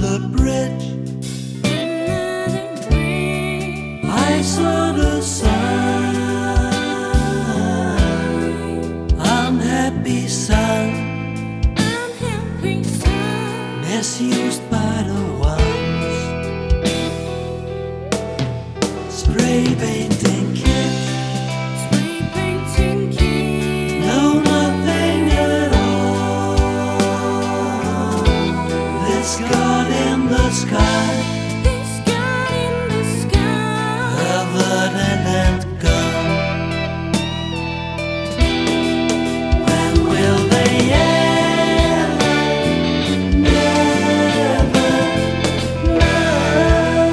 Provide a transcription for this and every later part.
the bridge. I saw the sign, unhappy son, misused by the ones. Spray painting kids, know nothing at all. This God in the sky, covered and gone. When will they ever, never know?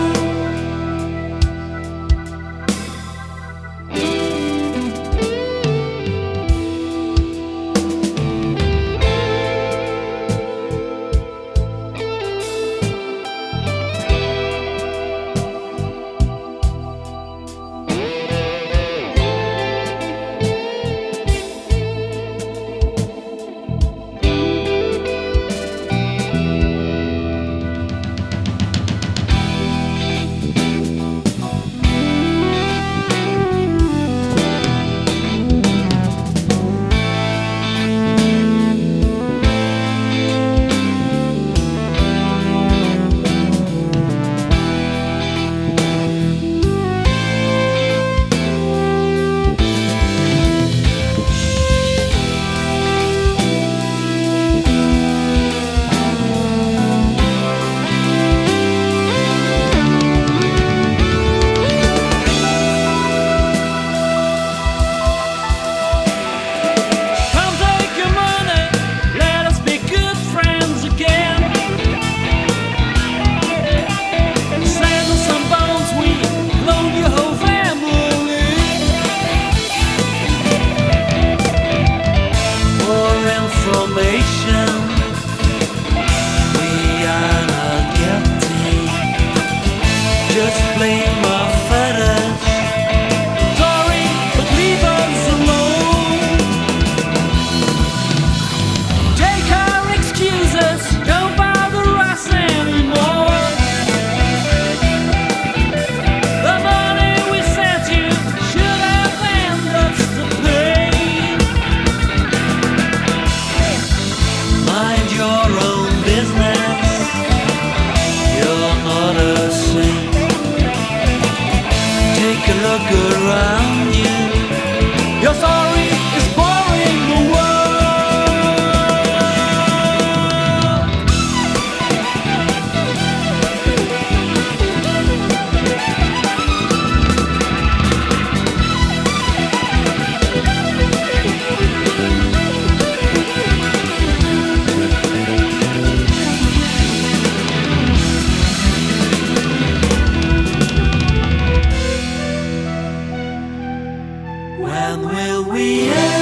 Just blame our fetters. Sorry, but leave us alone. Take our excuses, don't bother us anymore. The money we sent you should have ended us to pay. Mind your own business, you're not a saint. Take a look around you. Your story is boring the When will we end?